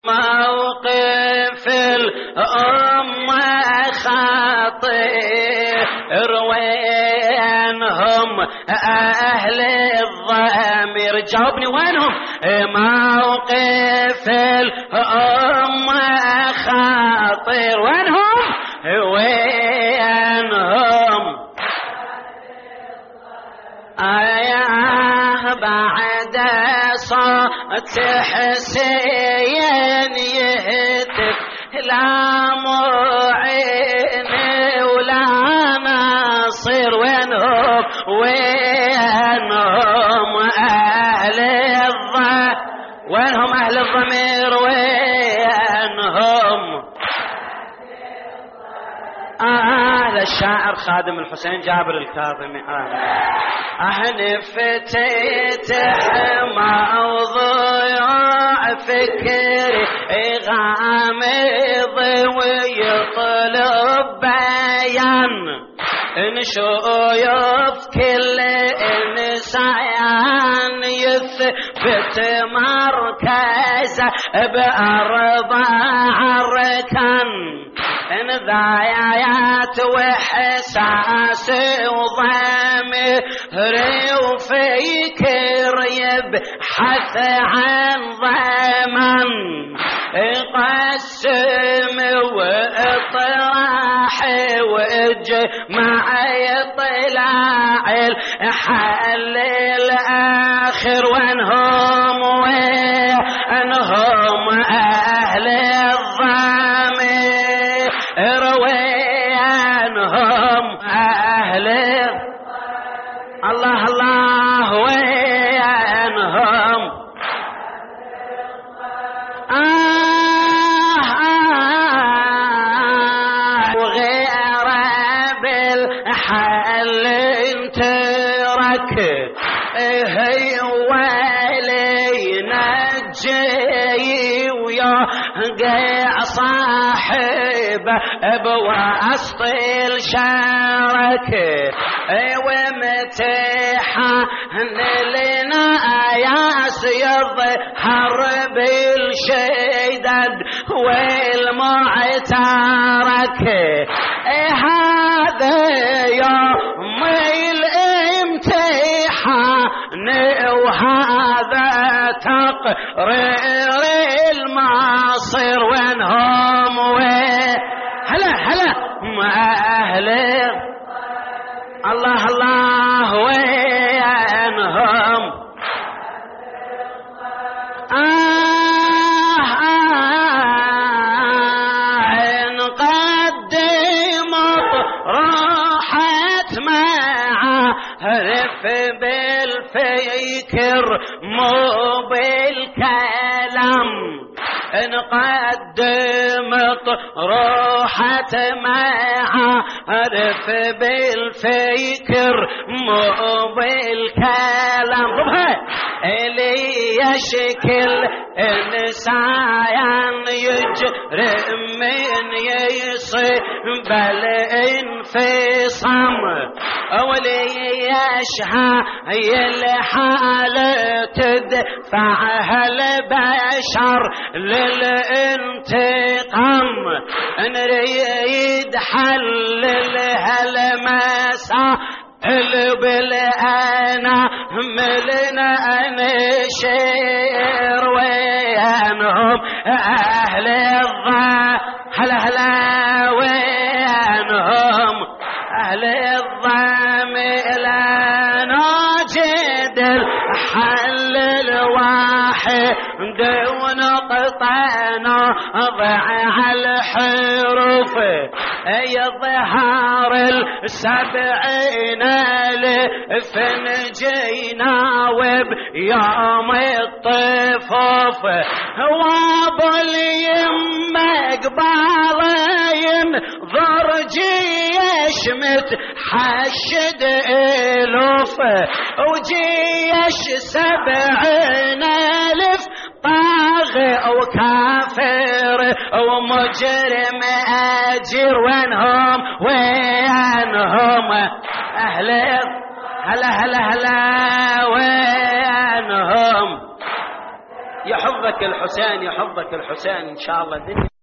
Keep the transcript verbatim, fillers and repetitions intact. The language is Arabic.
موقف الأمة خاطر وينهم أهل الضمير جاوبني وينهم موقف الأمة خاطر وينهم وينهم آياه بعد صوت حسين يهتف لا معين ولا ناصر وينهم وينهم أهل الضمير وينهم أهل الضمير وينهم هذا الشاعر خادم الحسين جابر الكاظمي أهل فتيتح موضوع فكري غامض ويطلب بيان نشوف كل إنسان يثبت مركزه بأربع أركان إن ضايعات وحساس وضمير وفكر يبحث عن ضمان قسم واطراح واجمع يطلع الحل الآخر وانهم وانهم أهل الضمير وينهم أهل الله الله وينهم آه آه وغير بالحل ترك هي ولينا الجي ويقع صاحبه بوسط الشرك ومتيحة لنا آياس يظهر بالشدد والمعترك هذا يوم الامتحان وهذا تقرير المصير وينهم هلا هلا ما أهل الله الله وينهم آه آه نقدمت راحت معه عرف بالفكر مو بالكلام نقدمت روحت معه عرف بالفكر مو بالكلام إلي يشكل إنسان يجري من يصيب بالانفصام أولي يشهى الحالة تدفعها البشر للانتقام نريد حللها المساء بالأنا ملنا نشير وينهم أهل الضا هلا هلا وينهم أهل الضمير نجد الحل الواحد ونقطعنا ضع الحروف يظهر السبعين ألف نجينا وبيوم الطفوف وابو اليمة قبالين ضرجي يشمت حشد ألوف وجيش سبعين ألف طاغي وكافر ومجرم أجر وينهم وينهم أهل هلا هلا هلا وينهم يحفظك الحسين، يحفظك الحسين إن شاء الله.